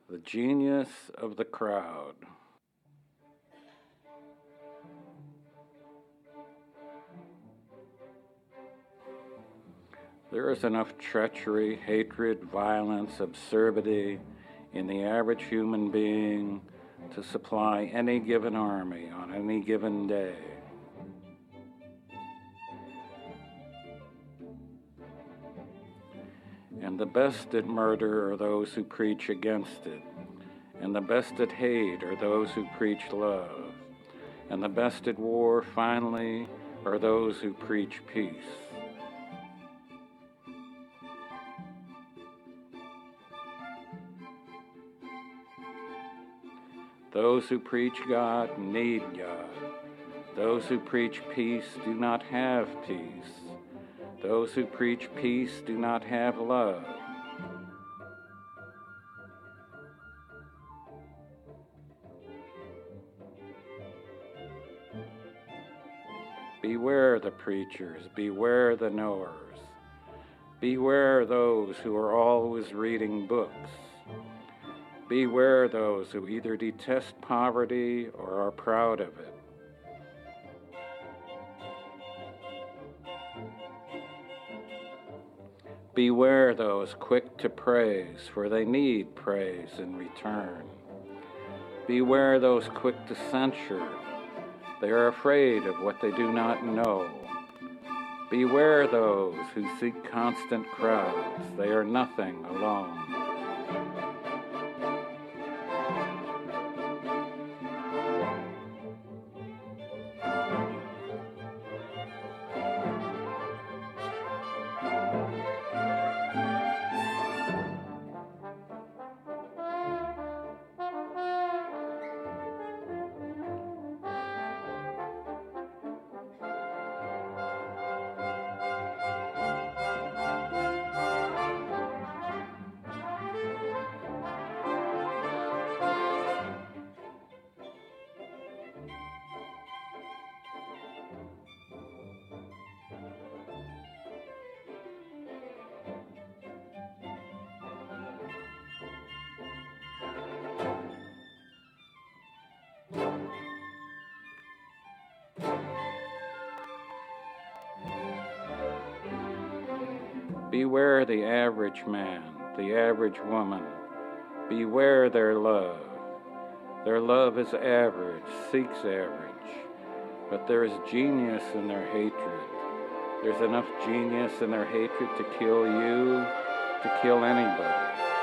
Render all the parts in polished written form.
The genius of the crowd. There is enough treachery, hatred, violence, absurdity in the average human being to supply any given army on any given day. And the best at murder are those who preach against it. And the best at hate are those who preach love. And the best at war, finally, are those who preach peace. Those who preach God need God. Those who preach peace do not have peace. Those who preach peace do not have love. Beware the preachers, beware the knowers. Beware those who are always reading books. Beware those who either detest poverty or are proud of it. Beware those quick to praise, for they need praise in return. Beware those quick to censure. They are afraid of what they do not know. Beware those who seek constant crowds. They are nothing alone. Beware the average man, the average woman. Beware their love. Their love is average, seeks average. But there is genius in their hatred. There's enough genius in their hatred to kill you, to kill anybody.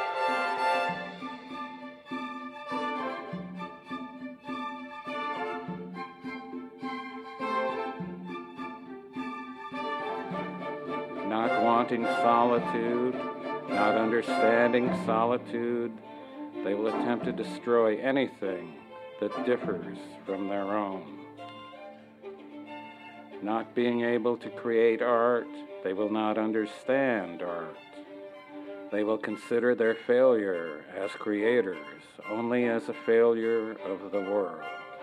Not wanting solitude, not understanding solitude, they will attempt to destroy anything that differs from their own. Not being able to create art, they will not understand art. They will consider their failure as creators only as a failure of the world.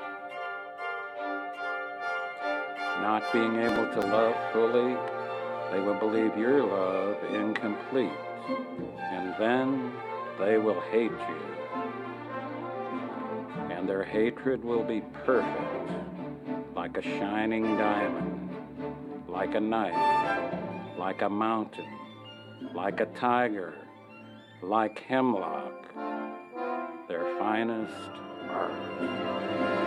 Not being able to love fully, they will believe your love incomplete, and then they will hate you. And their hatred will be perfect, like a shining diamond, like a knife, like a mountain, like a tiger, like hemlock, their finest art.